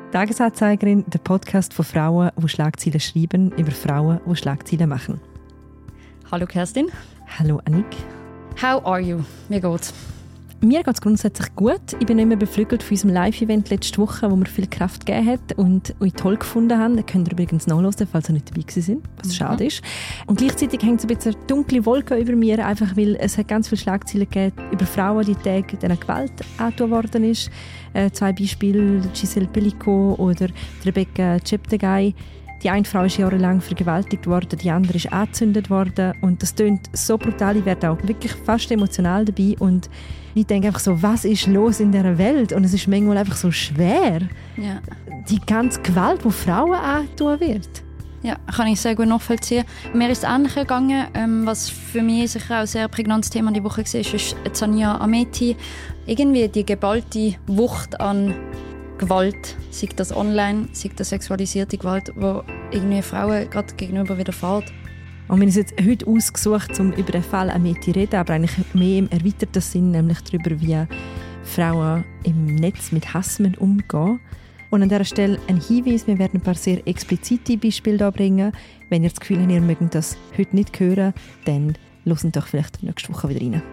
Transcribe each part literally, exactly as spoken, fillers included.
Tagesanzeigerin, der Podcast von Frauen, die Schlagzeilen schreiben, über Frauen, die Schlagzeilen machen. Hallo Kerstin. Hallo Annik. How are you? Wie geht's? Mir geht es grundsätzlich gut. Ich bin immer beflügelt von unserem Live-Event letzte Woche, wo mir viel Kraft gegeben hat und ich toll gefunden habe. Das könnt ihr übrigens nachhören, falls ihr nicht dabei waren, was mhm. schade ist. Und gleichzeitig hängt so ein bisschen eine dunkle Wolke über mir, einfach weil es hat ganz viele Schlagzeilen gegeben über Frauen, die Tage denen Gewalt angetan worden ist. Äh, zwei Beispiele, Giselle Pellicot oder Rebecca Cheptegei. Die eine Frau ist jahrelang vergewaltigt worden, die andere ist angezündet worden. Und das tönt so brutal, ich werde auch wirklich fast emotional dabei. Und ich denke einfach so, was ist los in dieser Welt? Und es ist manchmal einfach so schwer. Ja. Die ganze Gewalt, die Frauen angetan wird. Ja, kann ich sehr gut nachvollziehen. Mir ist es ähnlich gegangen. Ähm, was für mich sicher auch ein sehr prägnantes Thema die Woche war, ist Zania Ameti. Irgendwie die geballte Wucht an Gewalt, sei das online, sei das sexualisierte Gewalt, die irgendwie Frauen gerade gegenüber widerfährt. Und wir haben uns jetzt heute ausgesucht, um über den Fall Ameti zu reden, aber eigentlich mehr im erweiterten Sinn, nämlich darüber, wie Frauen im Netz mit Hass umgehen. Und an dieser Stelle ein Hinweis, wir werden ein paar sehr explizite Beispiele da bringen. Wenn ihr das Gefühl habt, ihr mögt das heute nicht hören, dann hört doch vielleicht nächste Woche wieder rein.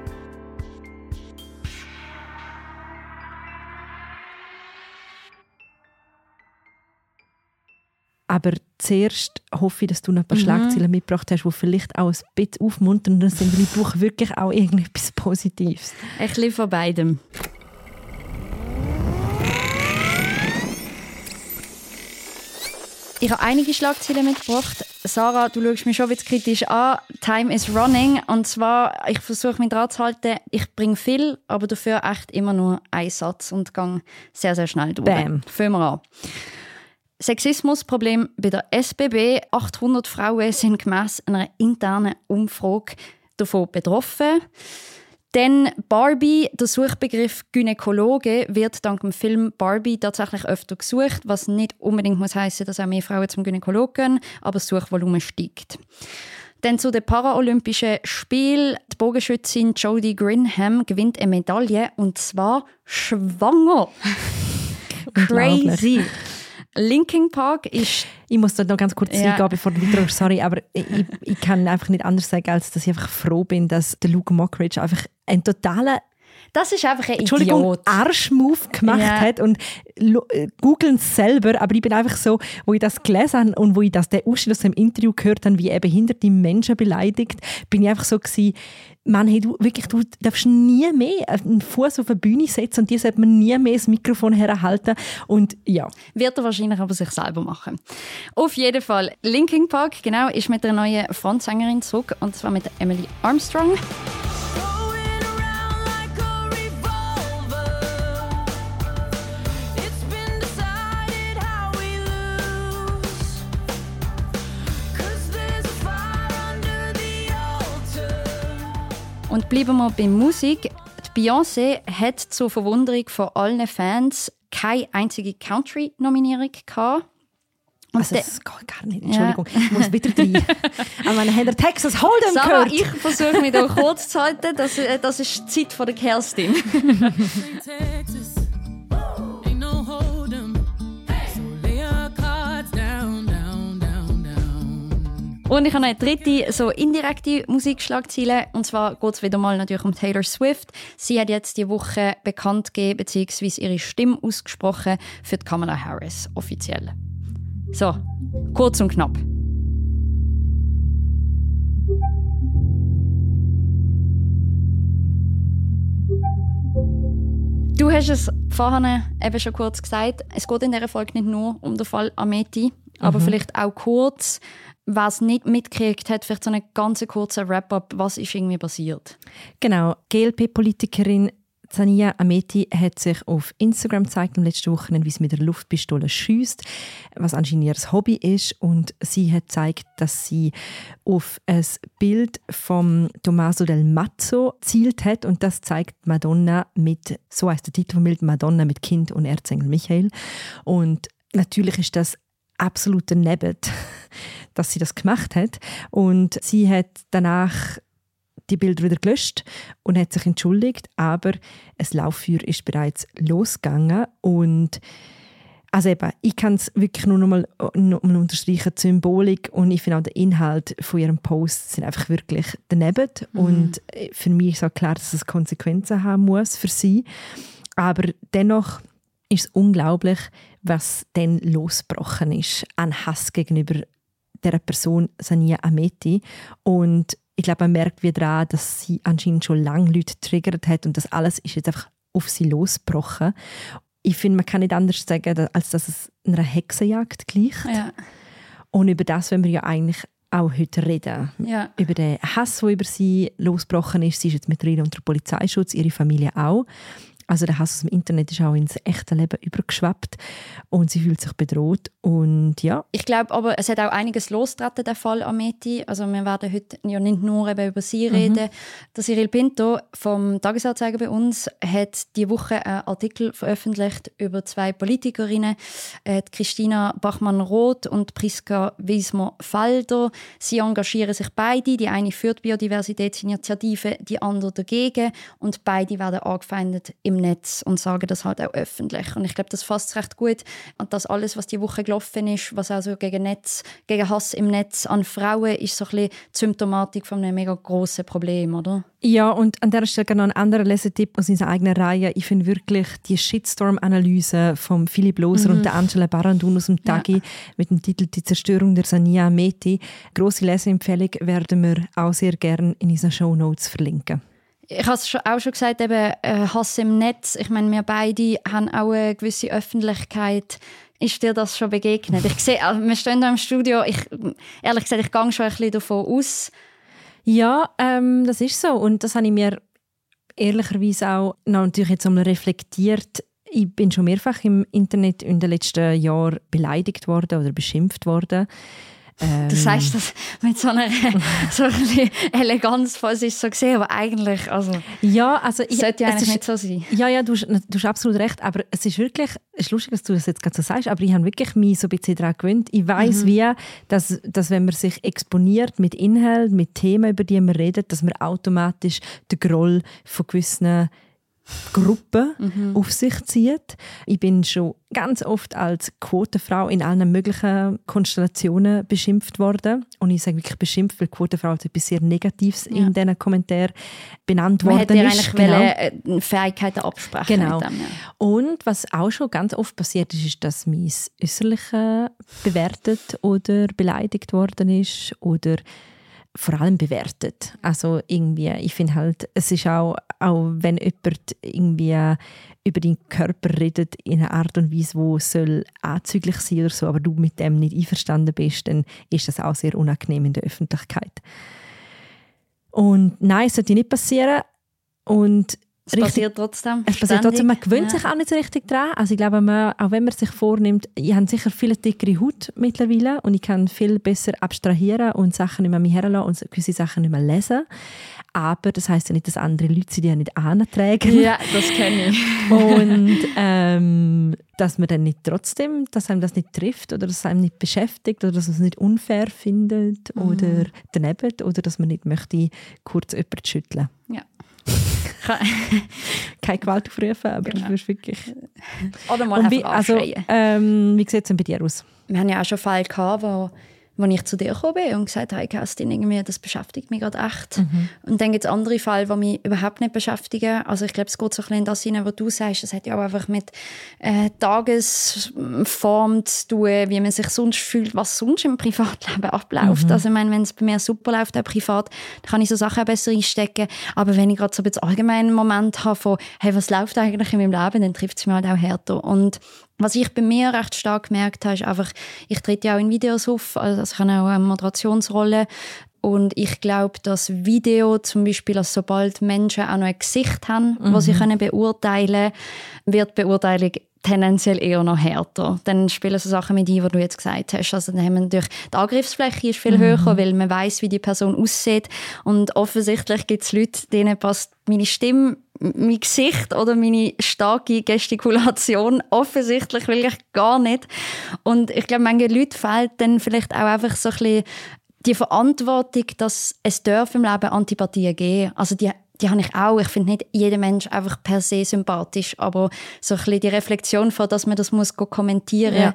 Aber zuerst hoffe ich, dass du noch ein paar mhm. Schlagzeilen mitgebracht hast, die vielleicht auch ein bisschen aufmunternder sind, weil ich brauche wirklich auch irgendetwas Positives. Ein bisschen von beidem. Ich habe einige Schlagzeilen mitgebracht. Sarah, du schaust mich schon ein bisschen kritisch an. Time is running. Und zwar, ich versuche mich dran zu halten, ich bringe viel, aber dafür echt immer nur einen Satz und gehe sehr, sehr schnell durch. Bam. Fangen wir an. Sexismusproblem bei der S B B. achthundert Frauen sind gemäss einer internen Umfrage davon betroffen. Dann Barbie, der Suchbegriff Gynäkologe, wird dank dem Film Barbie tatsächlich öfter gesucht, was nicht unbedingt muss heissen, dass auch mehr Frauen zum Gynäkologen gehen, aber das Suchvolumen steigt. Dann zu den Paralympischen Spielen. Die Bogenschützin Jodie Grinham gewinnt eine Medaille, und zwar schwanger. Crazy. Linkin Park ist... Ich muss da noch ganz kurz ja. reingehen, bevor du weitergehst. Sorry, aber ich, ich kann einfach nicht anders sagen, als dass ich einfach froh bin, dass der Luke Mockridge einfach einen totalen... Das ist einfach ein Entschuldigung, Idiot. Arschmove gemacht ja. hat und googeln es selber, aber ich bin einfach so, wo ich das gelesen habe und wo ich das, den Ausschnitt aus dem Interview gehört habe, wie er behinderte Menschen beleidigt, bin ich einfach so gewesen, Mann, hey, du, wirklich, du darfst nie mehr einen Fuß auf eine Bühne setzen und dir sollte man nie mehr das Mikrofon herhalten. Und ja. Wird er wahrscheinlich aber sich selber machen. Auf jeden Fall. Linkin Park, genau, ist mit einer neuen Frontsängerin zurück, und zwar mit Emily Armstrong. Und bleiben wir bei Musik. Die Beyoncé hat zur Verwunderung von allen Fans keine einzige Country-Nominierung gehabt. Und also, das geht gar nicht. Entschuldigung, ja. Ich muss wieder rein. Aber man hat der Texas Hold'em Sarah, gehört. Ich versuche mich da kurz zu halten. Das, das ist die Zeit von der Kerstin. Und ich habe noch eine dritte, so indirekte Musikschlagzeile. Und zwar geht es wieder mal natürlich um Taylor Swift. Sie hat jetzt die Woche bekannt gegeben, beziehungsweise ihre Stimme ausgesprochen für die Kamala Harris, offiziell. So, kurz und knapp. Du hast es vorhin eben schon kurz gesagt. Es geht in dieser Folge nicht nur um den Fall Ameti, aber mhm. vielleicht auch kurz. Wer es nicht mitgekriegt hat, vielleicht so einen ganz kurzen Wrap-up, was ist irgendwie passiert? Genau, G L P-Politikerin Zania Ameti hat sich auf Instagram gezeigt am letzten Wochenende, wie sie mit der Luftpistole schiesst, was anscheinend ihr Hobby ist. Und sie hat gezeigt, dass sie auf ein Bild von Tommaso del Mazzo zielt hat. Und das zeigt Madonna mit, so heisst der Titel vom Bild, Madonna mit Kind und Erzengel Michael. Und natürlich ist das absolut daneben, dass sie das gemacht hat. Und sie hat danach die Bilder wieder gelöscht und hat sich entschuldigt, aber ein Lauffeuer ist bereits losgegangen und Also eben, ich kann es wirklich nur noch mal, noch mal unterstreichen, die Symbolik und ich finde auch der Inhalt von ihrem Post sind einfach wirklich daneben. Mhm. Und für mich ist auch klar, dass es Konsequenzen haben muss für sie. Aber dennoch ist es unglaublich, was dann losgebrochen ist an Hass gegenüber dieser Person, Sania Ameti. Und ich glaube, man merkt wieder daran, dass sie anscheinend schon lange Leute getriggert hat und das alles ist jetzt einfach auf sie losgebrochen. Ich finde, man kann nicht anders sagen, als dass es einer Hexenjagd gleicht. Ja. Und über das wollen wir ja eigentlich auch heute reden. Ja. Über den Hass, der über sie losgebrochen ist. Sie ist jetzt mittlerweile unter Polizeischutz, ihre Familie auch. Also der Hass aus dem Internet ist auch ins echte Leben übergeschwappt und sie fühlt sich bedroht und ja. Ich glaube aber, es hat auch einiges losgetreten, der Fall Ameti. Also wir werden heute ja nicht nur eben über sie mhm. reden. Der Cyril Pinto vom Tagesanzeiger bei uns hat diese Woche einen Artikel veröffentlicht über zwei Politikerinnen, äh, Christina Bachmann-Roth und Priska Wiesmer-Falder. Sie engagieren sich beide. Die eine für die Biodiversitätsinitiative, die andere dagegen und beide werden angefeindet im Netz und sagen das halt auch öffentlich. Und ich glaube, das fasst recht gut an das alles, was die Woche gelaufen ist, was also gegen Netz, gegen Hass im Netz an Frauen ist so ein bisschen die Symptomatik von einem mega grossen Problem, oder? Ja, und an dieser Stelle noch ein anderer Lesetipp aus unserer eigenen Reihe. Ich finde wirklich die Shitstorm-Analyse von Philipp Loser mhm. und der Angela Barandun aus dem Tagi ja. mit dem Titel «Die Zerstörung der Sania Ameti». Grosse Leseempfehlung werden wir auch sehr gerne in unseren Shownotes verlinken. Ich habe es auch schon gesagt, eben, äh, Hass im Netz. Ich meine, wir beide haben auch eine gewisse Öffentlichkeit. Ist dir das schon begegnet? Ich sehe, also wir stehen hier im Studio. Ich, ehrlich gesagt, ich gehe schon ein bisschen davon aus. Ja, ähm, das ist so. Und das habe ich mir ehrlicherweise auch natürlich jetzt einmal reflektiert. Ich bin schon mehrfach im Internet in den letzten Jahren beleidigt worden oder beschimpft worden. Du sagst das mit so einer so ein Eleganz, falls ich es so sehe, aber eigentlich, also, ja, also ich, sollte ja eigentlich ist, nicht so sein. Ja, ja, du, du hast absolut recht, aber es ist wirklich, es ist lustig, dass du das jetzt gerade so sagst, aber ich habe wirklich mich so ein bisschen daran gewöhnt. Ich weiss, mhm. wie, dass, dass wenn man sich exponiert mit Inhalten, mit Themen, über die man redet, dass man automatisch den Groll von gewissen Gruppen mhm. auf sich zieht. Ich bin schon ganz oft als Quotenfrau in allen möglichen Konstellationen beschimpft worden. Und ich sage wirklich beschimpft, weil Quotenfrau als etwas sehr Negatives ja. in diesen Kommentaren benannt Man worden ist. Eigentlich genau. wollen, Fähigkeiten absprechen. Genau. Mit dem, ja. Und was auch schon ganz oft passiert ist, ist, dass mein Äußerliches bewertet oder beleidigt worden ist oder vor allem bewertet. Also irgendwie, ich finde halt, es ist auch, auch wenn jemand irgendwie über deinen Körper redet in einer Art und Weise, die soll anzüglich sein oder so, aber du mit dem nicht einverstanden bist, dann ist das auch sehr unangenehm in der Öffentlichkeit. Und nein, es sollte nicht passieren. Und es richtig, passiert trotzdem. Es passiert trotzdem. Man gewöhnt ja. sich auch nicht so richtig daran. Also ich glaube, man, auch wenn man sich vornimmt, ich habe sicher viel dickere Haut mittlerweile und ich kann viel besser abstrahieren und Sachen nicht mehr mich herlassen und gewisse Sachen nicht mehr lesen. Aber das heisst ja nicht, dass andere Leute sie die nicht antragen. Ja, das kenne ich. Und ähm, dass man dann nicht trotzdem, dass einem das nicht trifft oder dass es einem nicht beschäftigt oder dass man es nicht unfair findet mhm. oder daneben oder dass man nicht möchte kurz jemanden schütteln. Ja. Keine Gewalt aufrufen, aber genau. das ist wirklich... Oder mal wie, einfach also, ähm, wie sieht es denn bei dir aus? Wir haben ja auch schon Fälle gehabt, wo, wo ich zu dir gekommen bin und gesagt habe, hey Kerstin, irgendwie, das beschäftigt mich gerade echt. Mhm. Und dann gibt es andere Fälle, die mich überhaupt nicht beschäftigen. Also ich glaube, es geht so ein bisschen in das hinein, was du sagst. Das hat ja auch einfach mit äh, Tagesform zu tun, wie man sich sonst fühlt, was sonst im Privatleben abläuft. Mhm. Also ich meine, wenn es bei mir super läuft, auch privat, dann kann ich so Sachen auch besser einstecken. Aber wenn ich gerade so ein bisschen allgemeinen Moment habe von, hey, was läuft eigentlich in meinem Leben, dann trifft es mich halt auch härter. Und was ich bei mir recht stark gemerkt habe, ist einfach, ich trete ja auch in Videos auf, also ich habe auch eine Moderationsrolle und ich glaube, dass Video zum Beispiel, also sobald Menschen auch noch ein Gesicht haben, mhm. das sie können beurteilen können, wird die Beurteilung tendenziell eher noch härter. Dann spielen so Sachen mit ein, die du jetzt gesagt hast. Also dann haben wir natürlich, die Angriffsfläche ist viel mhm. höher, weil man weiss, wie die Person aussieht und offensichtlich gibt es Leute, denen passt meine Stimme, mein Gesicht oder meine starke Gestikulation offensichtlich wirklich gar nicht. Und ich glaube, manchen Leuten fehlt dann vielleicht auch einfach so ein bisschen die Verantwortung, dass es darf im Leben Antipathien geben. Also die die habe ich auch. Ich finde nicht jeder Mensch einfach per se sympathisch, aber so ein bisschen die Reflexion von, dass man das muss kommentieren muss. Ja.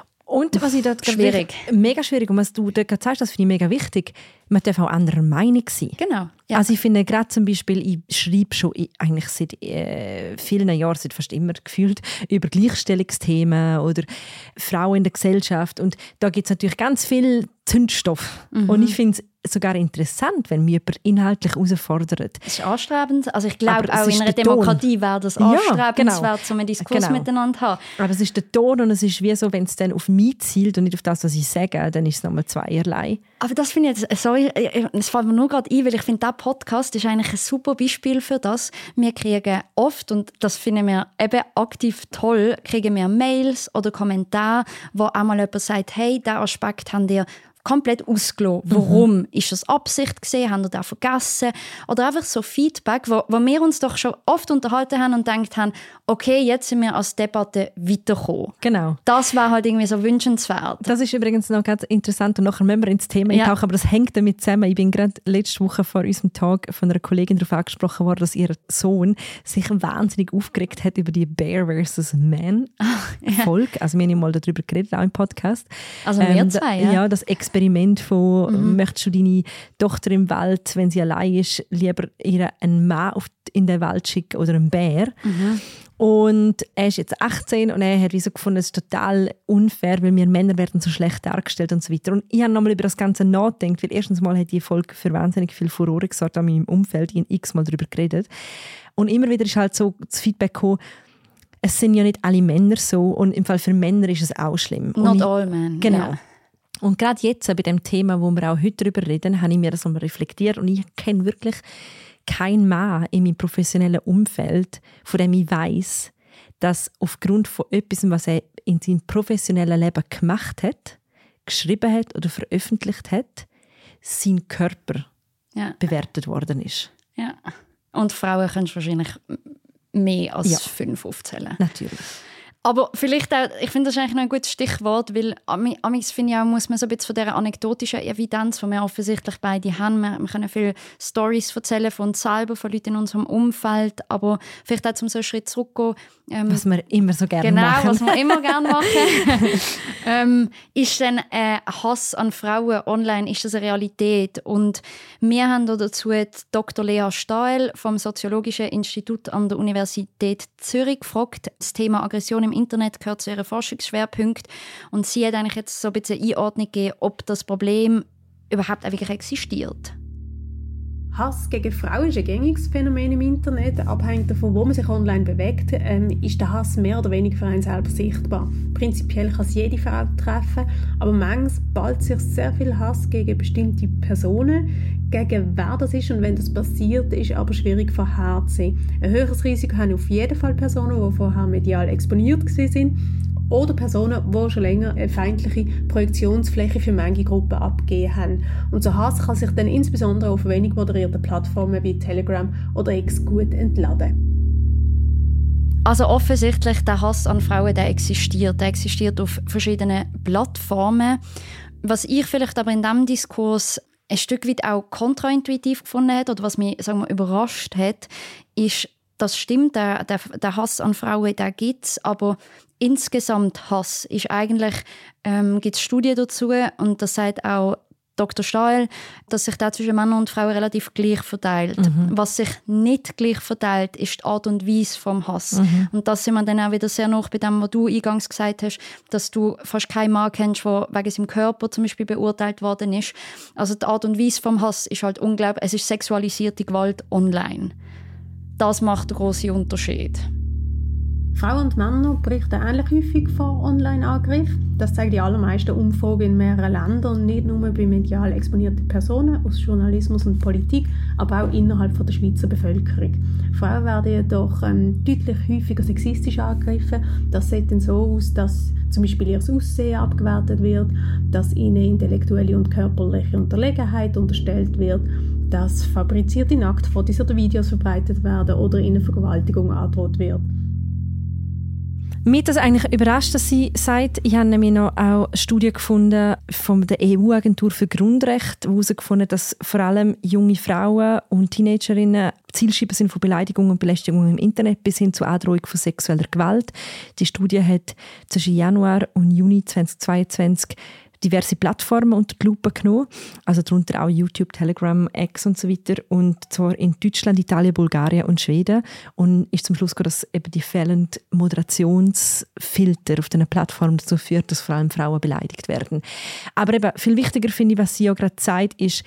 Und was ich dort schwierig. Wirklich, mega schwierig, und was du dort sagst, das finde ich mega wichtig, man darf auch anderer Meinung sein. Genau. Ja. Also ich finde gerade zum Beispiel, ich schreibe schon eigentlich seit äh, vielen Jahren, seit fast immer gefühlt, über Gleichstellungsthemen oder Frauen in der Gesellschaft, und da gibt es natürlich ganz viel Zündstoff. Mhm. Und ich finde es sogar interessant, wenn mich jemand inhaltlich herausfordert. Es ist anstrebend. Also ich glaube, auch in einer Demokratie wäre das anstrebenswert, ja, genau. um einen Diskurs genau. miteinander zu haben. Aber es ist der Ton, und es ist wie so, wenn es dann auf mich zielt und nicht auf das, was ich sage, dann ist es nochmal zweierlei. Aber das finde ich jetzt, sorry, es fällt mir nur gerade ein, weil ich finde, dieser Podcast ist eigentlich ein super Beispiel für das. Wir kriegen oft, und das finden wir eben aktiv toll, kriegen wir Mails oder Kommentare, wo einmal jemand sagt, hey, diesen Aspekt haben ihr komplett ausgelassen. Warum? Mhm. Ist das Absicht gewesen? Haben wir das vergessen? Oder einfach so Feedback, wo, wo wir uns doch schon oft unterhalten haben und gedacht haben, okay, jetzt sind wir als Debatte weitergekommen. Genau. Das wäre halt irgendwie so wünschenswert. Das ist übrigens noch ganz interessant, und nachher müssen wir ins Thema eintauchen, ja. aber das hängt damit zusammen. Ich bin gerade letzte Woche vor unserem Tag von einer Kollegin darauf angesprochen worden, dass ihr Sohn sich wahnsinnig aufgeregt hat über die Bear versus Man Folge. Ja. Also wir haben mal darüber geredet, auch im Podcast. Also wir ähm, zwei, ja. Ja, das Experiment von, mhm. möchtest du deine Tochter im Wald, wenn sie allein ist, lieber ihr einen Mann auf, in den Wald schicken oder einen Bär? Mhm. Und er ist jetzt achtzehn und er hat wie so gefunden, es ist total unfair, weil wir Männer werden so schlecht dargestellt und so weiter. Und ich habe nochmal über das Ganze nachgedacht, weil erstens mal hat die Folge für wahnsinnig viel Furore gesorgt in meinem Umfeld, ich habe x-mal darüber geredet. Und immer wieder ist halt so das Feedback gekommen, es sind ja nicht alle Männer so, und im Fall für Männer ist es auch schlimm. Not ich, all men. Genau. Yeah. Und gerade jetzt, bei dem Thema, wo wir auch heute darüber reden, habe ich mir das nochmal reflektiert, und ich kenne wirklich keinen Mann in meinem professionellen Umfeld, von dem ich weiss, dass aufgrund von etwas, was er in seinem professionellen Leben gemacht hat, geschrieben hat oder veröffentlicht hat, sein Körper ja. bewertet worden ist. Ja. Und Frauen können wahrscheinlich mehr als ja. fünf aufzählen. Natürlich. Aber vielleicht auch, ich finde das eigentlich noch ein gutes Stichwort, weil amigs finde ich auch, muss man so ein bisschen von dieser anekdotischen Evidenz, die wir offensichtlich beide haben, wir, wir können viele Storys erzählen von uns selber, von Leuten in unserem Umfeld, aber vielleicht auch zum so einen Schritt zurückgehen. Ähm, was wir immer so gerne genau, machen. Genau, was wir immer gerne machen. ähm, ist denn äh, Hass an Frauen online, ist das eine Realität? Und wir haben dazu Doktor Lea Stael vom Soziologischen Institut an der Universität Zürich gefragt. Das Thema Aggression im Internet gehört zu ihren Forschungsschwerpunkten. Und sie hat eigentlich jetzt so ein bisschen Einordnung gegeben, ob das Problem überhaupt auch wirklich existiert. Hass gegen Frauen ist ein gängiges Phänomen im Internet. Abhängig davon, wo man sich online bewegt, ähm, ist der Hass mehr oder weniger für einen selber sichtbar. Prinzipiell kann es jede Frau treffen, aber manchmal ballt sich sehr viel Hass gegen bestimmte Personen. Gegen wer das ist und wenn das passiert, ist aber schwierig vorherzusehen. Ein höheres Risiko haben auf jeden Fall Personen, die vorher medial exponiert waren, oder Personen, die schon länger eine feindliche Projektionsfläche für manche Gruppen abgegeben haben. Und so Hass kann sich dann insbesondere auf wenig moderierten Plattformen wie Telegram oder X gut entladen. Also offensichtlich, der Hass an Frauen, der existiert. Der existiert auf verschiedenen Plattformen. Was ich vielleicht aber in diesem Diskurs ein Stück weit auch kontraintuitiv gefunden hat oder was mich, sagen wir, überrascht hat, ist, das stimmt, der, der, der Hass an Frauen, der gibt es, aber insgesamt Hass ist eigentlich, ähm, gibt es Studien dazu, und das sagt auch Doktor Stael, dass sich da zwischen Männern und Frauen relativ gleich verteilt. Mhm. Was sich nicht gleich verteilt, ist die Art und Weise vom Hass. Mhm. Und das sind wir dann auch wieder sehr nah bei dem, was du eingangs gesagt hast, dass du fast keinen Mann kennst, der wegen seinem Körper zum Beispiel beurteilt worden ist. Also die Art und Weise vom Hass ist halt unglaublich. Es ist sexualisierte Gewalt online. Das macht einen grossen Unterschied. Frauen und Männer berichten ähnlich häufig von Online-Angriffen. Das zeigen die allermeisten Umfragen in mehreren Ländern, nicht nur bei medial exponierten Personen aus Journalismus und Politik, aber auch innerhalb der Schweizer Bevölkerung. Frauen werden jedoch ähm, deutlich häufiger sexistisch angegriffen. Das sieht dann so aus, dass zum Beispiel ihr Aussehen abgewertet wird, dass ihnen intellektuelle und körperliche Unterlegenheit unterstellt wird, dass fabrizierte Nacktfotos oder Videos verbreitet werden oder ihnen Vergewaltigung angedroht wird. Mich hat das eigentlich überrascht, dass sie sagt, ich habe nämlich noch auch eine Studie gefunden von der E U-Agentur für Grundrechte, die herausgefunden hat, dass vor allem junge Frauen und Teenagerinnen Zielscheiben sind von Beleidigungen und Belästigungen im Internet bis hin zur Androhung von sexueller Gewalt. Die Studie hat zwischen Januar und Juni zweitausendzweiundzwanzig diverse Plattformen unter die Lupe genommen, also darunter auch YouTube, Telegram, X und so weiter, und zwar in Deutschland, Italien, Bulgarien und Schweden, und ist zum Schluss gekommen, dass eben die fehlenden Moderationsfilter auf diesen Plattformen dazu führt, dass vor allem Frauen beleidigt werden. Aber eben viel wichtiger finde ich, was sie ja gerade sagt, ist,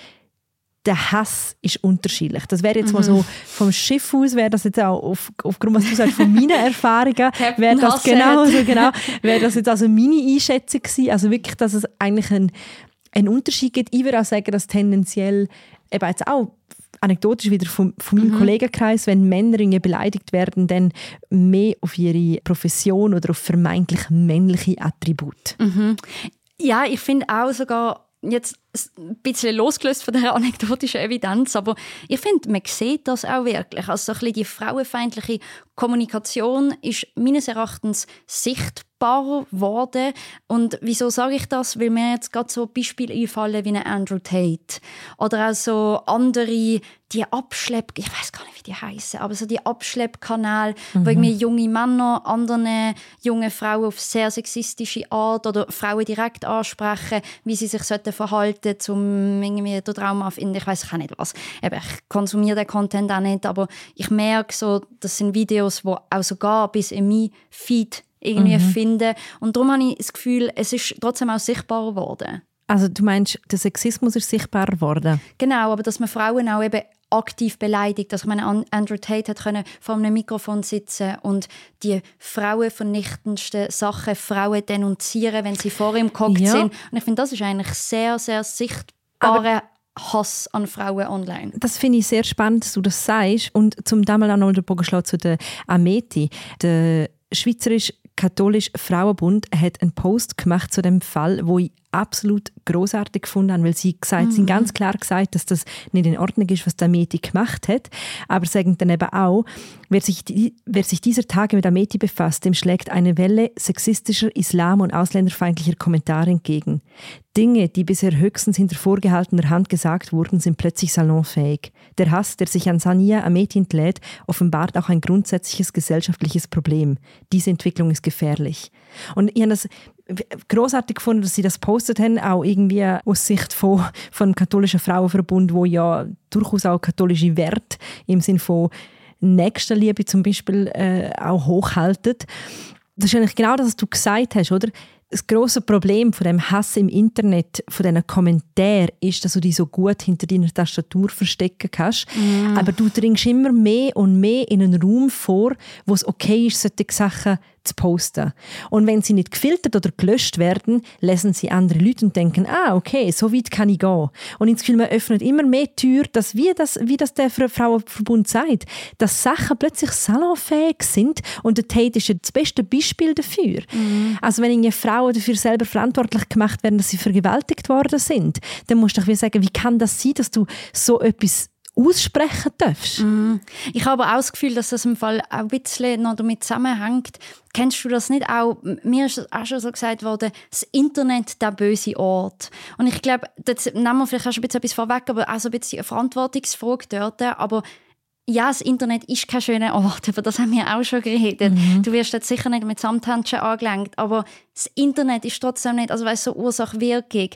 der Hass ist unterschiedlich. Das wäre jetzt mhm. mal so vom Schiff aus, wäre das jetzt auch auf, aufgrund, was du sagst, von meinen Erfahrungen, wäre das genau, so genau, wäre das jetzt also meine Einschätzung gewesen. Also wirklich, dass es eigentlich einen, einen Unterschied gibt. Ich würde auch sagen, dass tendenziell eben jetzt auch anekdotisch wieder von, von meinem mhm. Kollegenkreis, wenn Männer irgendwie beleidigt werden, dann mehr auf ihre Profession oder auf vermeintlich männliche Attribute. Mhm. Ja, ich finde auch sogar jetzt ein bisschen losgelöst von der anekdotischen Evidenz, aber ich finde, man sieht das auch wirklich. Also so ein bisschen die frauenfeindliche Kommunikation ist meines Erachtens sichtbar geworden. Und wieso sage ich das? Weil mir jetzt gerade so Beispiele einfallen wie eine Andrew Tate oder auch so andere, die Abschlepp, ich weiß gar nicht, wie die heißen, aber so die Abschleppkanäle, mhm. wo irgendwie junge Männer andere junge Frauen auf sehr sexistische Art oder Frauen direkt ansprechen, wie sie sich verhalten sollten, um irgendwie den Traum finden. Ich weiß auch nicht was. Eben, ich konsumiere den Content auch nicht, aber ich merke so, das sind Videos, die auch sogar bis in mein Feed irgendwie mhm. finden. Und darum habe ich das Gefühl, es ist trotzdem auch sichtbar geworden. Also du meinst, der Sexismus ist sichtbar geworden? Genau, aber dass man Frauen auch eben aktiv beleidigt. Also ich meine, Andrew Tate hat können vor einem Mikrofon sitzen und die frauenvernichtendsten Sachen Frauen denunzieren, wenn sie vor ihm gehockt ja. sind. Und ich finde, das ist eigentlich sehr, sehr sichtbarer Hass an Frauen online. Das finde ich sehr spannend, dass du das sagst. Und zum damals auch noch den Bogen schlagen zu der Ameti. Der Schweizerisch-Katholische Frauenbund hat einen Post gemacht zu dem Fall, wo ich absolut grossartig gefunden habe, weil sie gesagt, mhm. sie ganz klar gesagt, dass das nicht in Ordnung ist, was der Ameti gemacht hat. Aber sagen dann eben auch, wer sich, die, wer sich dieser Tage mit Ameti befasst, dem schlägt eine Welle sexistischer, islam- und ausländerfeindlicher Kommentare entgegen. Dinge, die bisher höchstens hinter vorgehaltener Hand gesagt wurden, sind plötzlich salonfähig. Der Hass, der sich an Sania Ameti entlädt, offenbart auch ein grundsätzliches gesellschaftliches Problem. Diese Entwicklung ist gefährlich. Und ich habe das grossartig gefunden, dass sie das postet haben, auch irgendwie aus Sicht von, von dem katholischen Frauenverbund, wo ja durchaus auch katholische Werte im Sinne von Nächstenliebe zum Beispiel äh, auch hochhalten. Das ist eigentlich genau das, was du gesagt hast, oder? Das grosse Problem von dem Hass im Internet, von diesen Kommentaren, ist, dass du dich so gut hinter deiner Tastatur verstecken kannst. Mm. Aber du dringst immer mehr und mehr in einen Raum vor, wo es okay ist, solche Sachen zu posten. Und wenn sie nicht gefiltert oder gelöscht werden, lesen sie andere Leute und denken, ah, okay, so weit kann ich gehen. Und ins Gefühl, man öffnet immer mehr Türen, dass, wie das, wie das der Frauenverbund sagt, dass Sachen plötzlich salonfähig sind, und der Tate ist ja das beste Beispiel dafür. Mhm. Also wenn irgendwie Frauen dafür selber verantwortlich gemacht werden, dass sie vergewaltigt worden sind, dann musst du doch wieder sagen, wie kann das sein, dass du so etwas aussprechen darfst? Mm. Ich habe auch das Gefühl, dass das im Fall auch ein bisschen noch damit zusammenhängt. Kennst du das nicht auch? Mir ist auch schon so gesagt worden, das Internet, der böse Ort. Und ich glaube, das nehmen wir vielleicht auch schon ein bisschen etwas vorweg, aber auch so ein bisschen eine Verantwortungsfrage dort. Aber ja, das Internet ist kein schöner Ort, über das haben wir auch schon geredet. Mhm. Du wirst jetzt sicher nicht mit Samthändchen angelenkt, aber das Internet ist trotzdem nicht, also weißt du, so Ursache-Wirkung.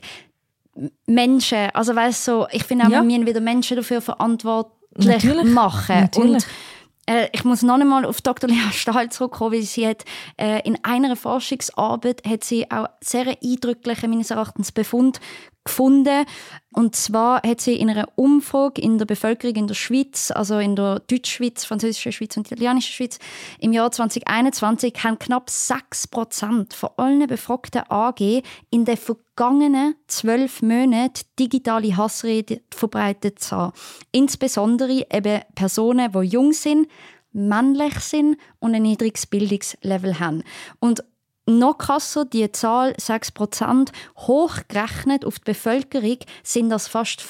Menschen, also weißt so, ich finde auch, ja. wir müssen wieder Menschen dafür verantwortlich Natürlich. machen. Natürlich. Und äh, ich muss noch einmal auf Doktor Lea Stahl zurückkommen, weil sie hat äh, in einer Forschungsarbeit hat sie auch sehr eindrücklichen, meines Erachtens, Befund gefunden. Und zwar hat sie in einer Umfrage in der Bevölkerung in der Schweiz, also in der Deutschschweiz, französischen Schweiz und italienischen Schweiz, im Jahr zwanzig einundzwanzig haben knapp sechs Prozent von allen Befragten angegeben, in den vergangenen zwölf Monaten digitale Hassrede verbreitet zu haben. Insbesondere eben Personen, die jung sind, männlich sind und ein niedriges Bildungslevel haben. Und noch krasser, die Zahl sechs Prozent, hochgerechnet auf die Bevölkerung, sind das fast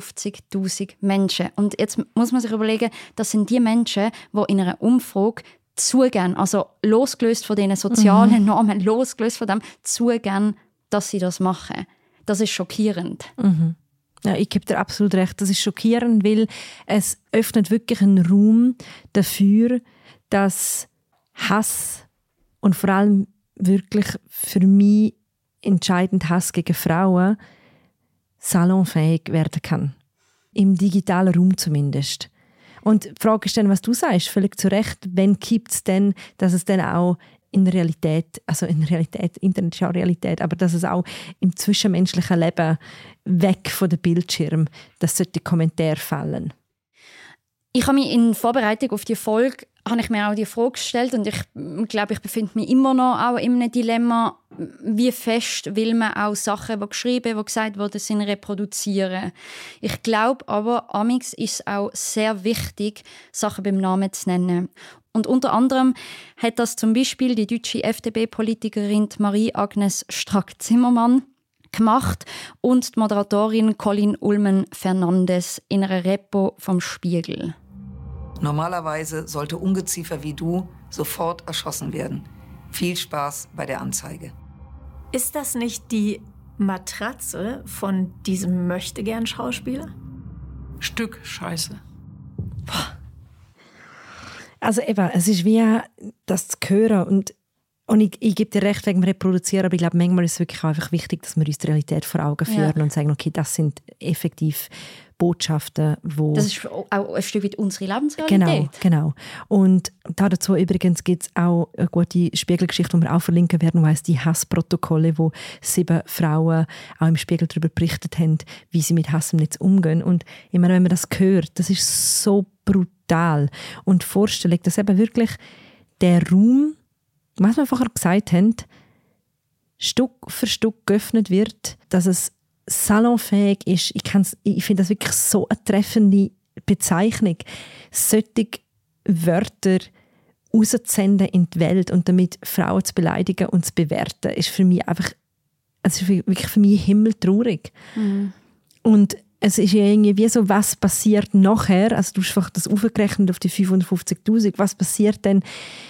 fünfhundertfünfzigtausend Menschen. Und jetzt muss man sich überlegen, das sind die Menschen, die in einer Umfrage zugeben, also losgelöst von diesen sozialen mhm. Normen, losgelöst von dem, zugeben, dass sie das machen. Das ist schockierend. Mhm. Ja, ich gebe dir absolut recht. Das ist schockierend, weil es öffnet wirklich einen Raum dafür, dass Hass und vor allem wirklich für mich entscheidend Hass gegen Frauen salonfähig werden kann. Im digitalen Raum zumindest. Und die Frage ist dann, was du sagst, völlig zu Recht, wann gibt es denn, dass es dann auch in der Realität, also in der Realität, Internet ist ja Realität, aber dass es auch im zwischenmenschlichen Leben weg von dem Bildschirm, dass solche Kommentare fallen. Ich habe mich in Vorbereitung auf die Folge habe ich mir auch die Frage gestellt und ich glaube, ich befinde mich immer noch auch in einem Dilemma, wie fest will man auch Sachen, die geschrieben, die gesagt worden sind, reproduzieren. Ich glaube aber, amix ist es auch sehr wichtig, Sachen beim Namen zu nennen. Und unter anderem hat das zum Beispiel die deutsche F D P-Politikerin Marie-Agnes Strack-Zimmermann gemacht und die Moderatorin Colin Ullmann-Fernandes in einer Repo vom Spiegel. Normalerweise sollte Ungeziefer wie du sofort erschossen werden. Viel Spaß bei der Anzeige. Ist das nicht die Matratze von diesem Möchtegern-Schauspieler? Stück Scheiße. Boah. Also eben, es ist wie das zu hören und, und ich, ich gebe dir recht wegen dem Reproduzieren, aber ich glaube, manchmal ist es wirklich einfach wichtig, dass wir uns die Realität vor Augen führen ja. und sagen, okay, das sind effektiv Botschaften, wo... Das ist auch ein Stück weit unsere Lebensrealität. Genau, genau. Und dazu übrigens gibt es auch eine gute Spiegelgeschichte, die wir auch verlinken werden, die heisst «Die Hassprotokolle», wo sieben Frauen auch im Spiegel darüber berichtet haben, wie sie mit Hass im Netz umgehen. Und ich meine, wenn man das hört, das ist so brutal. Und die Vorstellung, dass eben wirklich der Raum, was wir vorher gesagt haben, Stück für Stück geöffnet wird, dass es salonfähig ist. Ich, ich finde das wirklich so eine treffende Bezeichnung. Solche Wörter rauszusenden in die Welt und damit Frauen zu beleidigen und zu bewerten, ist für mich einfach, es ist wirklich für mich himmeltraurig. Mhm. Und es ist ja irgendwie wie so, was passiert nachher, also du hast einfach das aufgerechnet auf die fünfhundertfünfzigtausend, was passiert dann?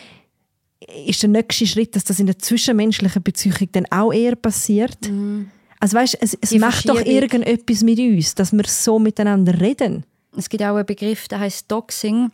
Ist der nächste Schritt, dass das in der zwischenmenschlichen Beziehung dann auch eher passiert? Mhm. Also weißt, es, es macht doch irgendetwas mit uns, dass wir so miteinander reden. Es gibt auch einen Begriff, der heißt Doxing.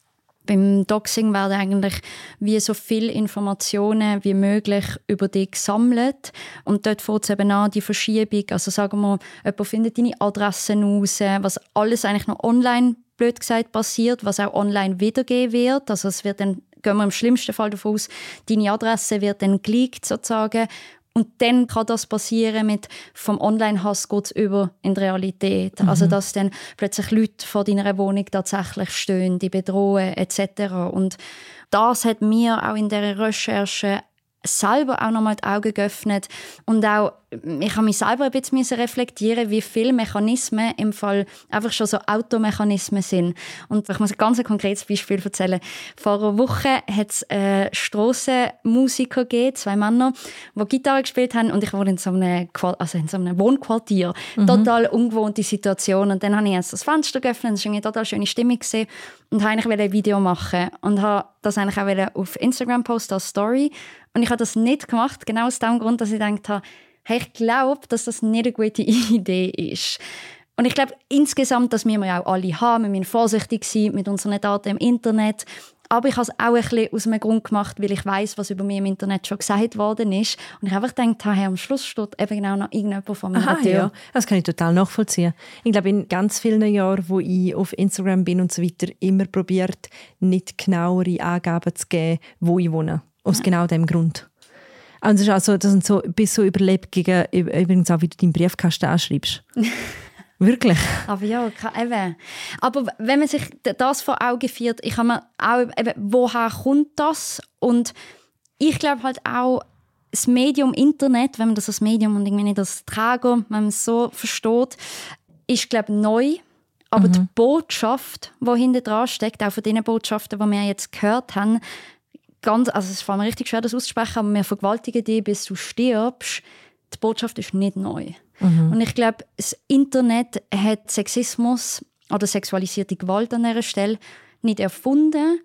Beim Doxing werden eigentlich wie so viele Informationen wie möglich über dich gesammelt. Und dort fängt es eben an, die Verschiebung. Also sagen wir, jemand findet deine Adressen raus, was alles eigentlich noch online, blöd gesagt, passiert, was auch online wiedergegeben wird. Also es wird dann, gehen wir im schlimmsten Fall davon aus, deine Adresse wird dann geleakt sozusagen. Und dann kann das passieren mit vom Online-Hass geht es über in die Realität. Mhm. Also dass dann plötzlich Leute vor deiner Wohnung tatsächlich stehen, die bedrohen et cetera. Und das hat mir auch in dieser Recherche selber auch nochmal die Augen geöffnet. Und auch, ich habe mich selber ein bisschen reflektieren, wie viele Mechanismen im Fall einfach schon so Automechanismen sind. Und ich muss ein ganz konkretes Beispiel erzählen. Vor einer Woche hat es äh, Strassenmusiker gegeben, zwei Männer, die Gitarre gespielt haben. Und ich war in so einem, also in so einem Wohnquartier. Mhm. Total ungewohnte Situation. Und dann habe ich jetzt das Fenster geöffnet. Es war eine total schöne Stimmung gewesen. Und wollte eigentlich ein Video machen. Und habe das eigentlich auch auf Instagram posten als Story. Und ich habe das nicht gemacht, genau aus dem Grund, dass ich gedacht habe, hey, ich glaube, dass das nicht eine gute Idee ist. Und ich glaube insgesamt, dass wir ja auch alle haben, wir müssen vorsichtig sein mit unseren Daten im Internet. Aber ich habe es auch ein bisschen aus einem Grund gemacht, weil ich weiss, was über mich im Internet schon gesagt worden ist. Und ich habe einfach gedacht, hey, am Schluss steht eben genau noch irgendjemand von mir. Aha, ja. Das kann ich total nachvollziehen. Ich glaube, in ganz vielen Jahren, wo ich auf Instagram bin und so weiter, immer probiert, nicht genauere Angaben zu geben, wo ich wohne. Aus ja. genau dem Grund. Und das, ist also, das sind so, bis so Überlebungen, übrigens auch, wie du deinen Briefkasten anschreibst. Wirklich. Aber ja, eben. Aber wenn man sich das vor Augen führt, ich habe mir auch, eben, woher kommt das? Und ich glaube halt auch, das Medium Internet, wenn man das als Medium und irgendwie nicht als Träger, wenn man es so versteht, ist, glaube ich, neu. Aber mhm. die Botschaft, die hinten dran steckt, auch von den Botschaften, die wir jetzt gehört haben, ganz, also es fällt mir richtig schwer, das auszusprechen, aber wir vergewaltigen dich, bis du stirbst. Die Botschaft ist nicht neu. Mhm. Und ich glaube, das Internet hat Sexismus oder sexualisierte Gewalt an dieser Stelle nicht erfunden,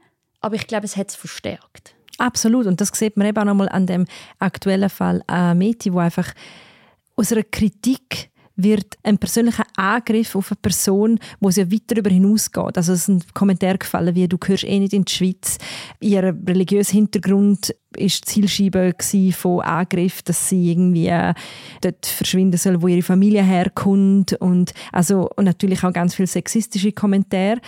aber ich glaube, es hat es verstärkt. Absolut. Und das sieht man eben auch nochmal an dem aktuellen Fall an Meti, wo einfach aus einer Kritik wird ein persönlicher Angriff auf eine Person, wo es ja weit darüber hinausgeht. Also es ist ein Kommentar gefallen, wie «Du gehörst eh nicht in die Schweiz». Ihr religiöser Hintergrund war Zielscheibe von Angriff, dass sie irgendwie äh, dort verschwinden soll, wo ihre Familie herkommt. Und, also, und natürlich auch ganz viele sexistische Kommentare.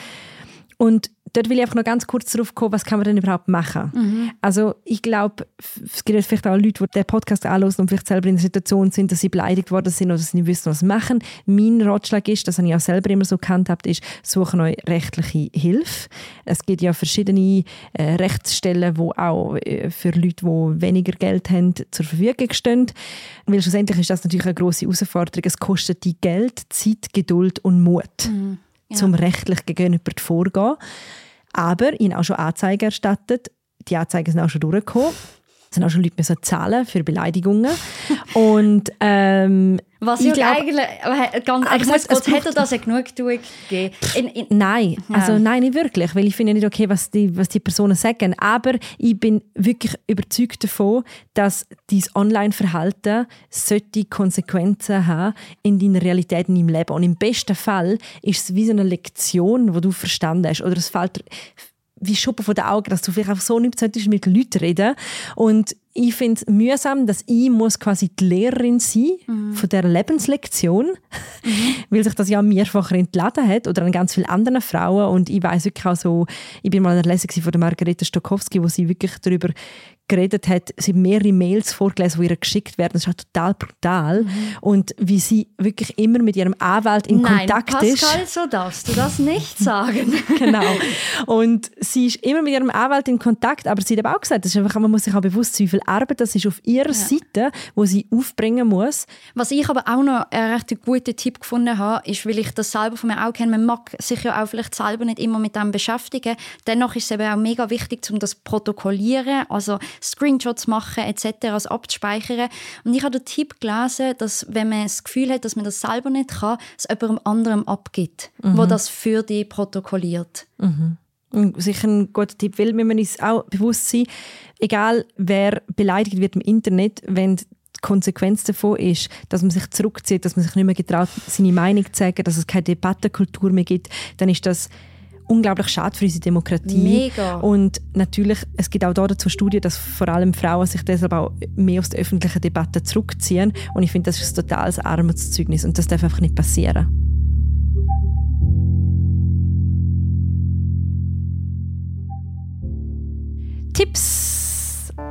Und dort will ich einfach noch ganz kurz darauf kommen, was kann man denn überhaupt machen? Mhm. Also ich glaube, es gibt vielleicht auch Leute, die den Podcast anhören und vielleicht selber in der Situation sind, dass sie beleidigt worden sind oder dass sie nicht wissen, was sie machen. Mein Ratschlag ist, das habe ich auch selber immer so gehandhabt, ist, suchen euch rechtliche Hilfe. Es gibt ja verschiedene äh, Rechtsstellen, die auch äh, für Leute, die weniger Geld haben, zur Verfügung stehen. Weil schlussendlich ist das natürlich eine grosse Herausforderung. Es kostet die Geld, Zeit, Geduld und Mut. Mhm. Ja. Zum rechtlich gegen jemanden vorgehen. Aber ihnen auch schon Anzeigen erstattet. Die Anzeigen sind auch schon durchgekommen. Es sind auch schon Leute müssen zahlen für Beleidigungen. Und ähm, was ich glaub, eigentlich, aber ganz, ich muss kurz, hat er das eine Genugtuung gegeben? In, in, nein, also ja. nein, nicht wirklich, weil ich finde nicht okay, was die, was die Personen sagen. Aber ich bin wirklich überzeugt davon, dass dein Online-Verhalten solche Konsequenzen haben in deiner Realität, in deinem Leben. Und im besten Fall ist es wie so eine Lektion, die du verstanden hast. Oder es fällt wie Schuppen von den Augen, dass du vielleicht einfach so nicht mit Leuten reden. Und ich finde es mühsam, dass ich muss quasi die Lehrerin sein mhm. von dieser Lebenslektion, mhm. weil sich das ja mehrfach entladen hat oder an ganz vielen anderen Frauen. Und ich weiss wirklich auch so, ich bin mal in einer Lesung von der Margareta Stokowski, wo sie wirklich darüber geredet hat, sie hat mehrere Mails vorgelesen, die ihr geschickt werden. Das ist halt total brutal. Mhm. Und wie sie wirklich immer mit ihrem Anwalt in Nein, Kontakt Pascal, ist. Nein, so darfst du das nicht sagen. Genau. Und sie ist immer mit ihrem Anwalt in Kontakt, aber sie hat aber auch gesagt, das ist einfach, man muss sich auch bewusst sein, wie viel Arbeit das ist auf ihrer ja. Seite, wo sie aufbringen muss. Was ich aber auch noch einen recht guten Tipp gefunden habe, ist, weil ich das selber von mir auch kenne, man mag sich ja auch vielleicht selber nicht immer mit dem beschäftigen. Dennoch ist es eben auch mega wichtig, um das protokollieren, also Screenshots machen et cetera, also abzuspeichern. Und ich habe den Tipp gelesen, dass wenn man das Gefühl hat, dass man das selber nicht kann, es jemandem anderem abgibt, mhm. der das für dich protokolliert. Mhm. Sicher ein guter Tipp, weil wir uns auch bewusst sein, egal wer beleidigt wird im Internet, wenn die Konsequenz davon ist, dass man sich zurückzieht, dass man sich nicht mehr getraut, seine Meinung zu sagen, dass es keine Debattenkultur mehr gibt, dann ist das unglaublich schade für unsere Demokratie. Mega. Und natürlich, es gibt auch dazu Studien, dass vor allem Frauen sich deshalb auch mehr aus der öffentlichen Debatte zurückziehen. Und ich finde, das ist ein totales Armutszeugnis und das darf einfach nicht passieren. Tipps.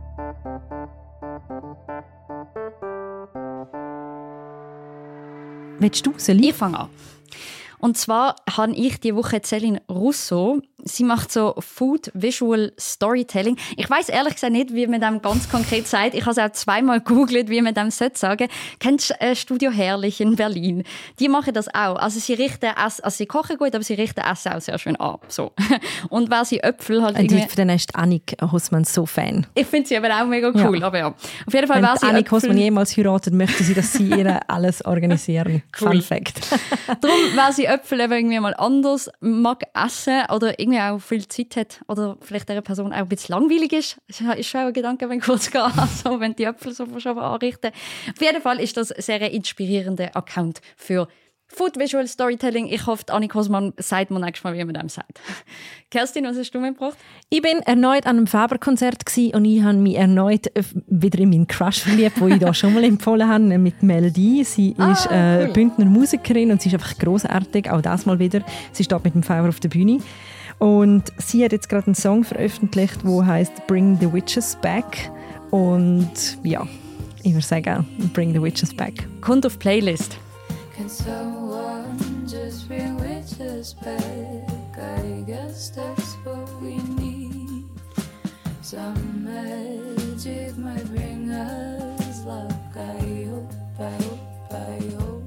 Willst du, Celine? Ich fange an. Und zwar habe ich diese Woche Céline Rousseau. Sie macht so Food Visual Storytelling. Ich weiss ehrlich gesagt nicht, wie man dem ganz konkret sagt. Ich habe es auch zweimal gegoogelt, wie man dem sagen sollte. Kennst du äh, Studio Herrlich in Berlin? Die machen das auch. Also sie richten Essen, also sie kochen gut, aber sie richten Essen auch sehr schön an. So. Und wer sie Äpfel halt irgendwie... Und von denen ist Annik Hossmann so Fan. Ich finde sie aber auch mega cool. Ja. Aber ja. Auf jeden Fall, wenn wer sie Annik Äpfel... Hossmann jemals heiratet, möchte sie, dass sie ihr alles organisieren. Cool. Fun Fact. Darum, wer sie Äpfel eben irgendwie mal anders mag essen oder irgendwie auch viel Zeit hat oder vielleicht der Person auch ein bisschen langweilig ist, ist schon ein Gedanke, wenn kurz geht, also wenn die Äpfel so schon anrichten. Auf jeden Fall ist das ein sehr inspirierender Account für Food Visual Storytelling. Ich hoffe, Annik Hossmann sagt mir nächstes Mal, wie man dem sagt. Kerstin, was hast du mitgebracht? Ich bin erneut an einem Faber-Konzert und ich habe mich erneut wieder in meinen Crush verliebt, den ich hier schon mal empfohlen habe, mit Melody. Sie ah, ist äh, cool. Bündner Musikerin und sie ist einfach grossartig, auch das mal wieder. Sie steht mit dem Faber auf der Bühne. Und sie hat jetzt gerade einen Song veröffentlicht, der heißt «Bring the Witches Back». Und ja, ich würde sagen, «Bring the Witches Back». Kommt auf Playlist. Can someone just bring witches back? I guess that's what we need. Some magic might bring us luck. I hope, I hope, I hope.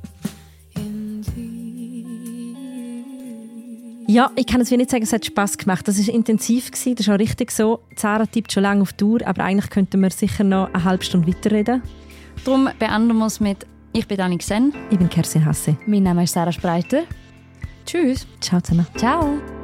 Ja, ich kann es nicht sagen, es hat Spass gemacht. Das war intensiv, das ist auch richtig so. Sarah tippt schon lange auf die Uhr, aber eigentlich könnten wir sicher noch eine halbe Stunde weiterreden. Darum beenden wir es mit «Ich bin Dani Xen». Ich bin Kerstin Hasse. Mein Name ist Sarah Spreiter. Tschüss. Ciao zusammen. Ciao.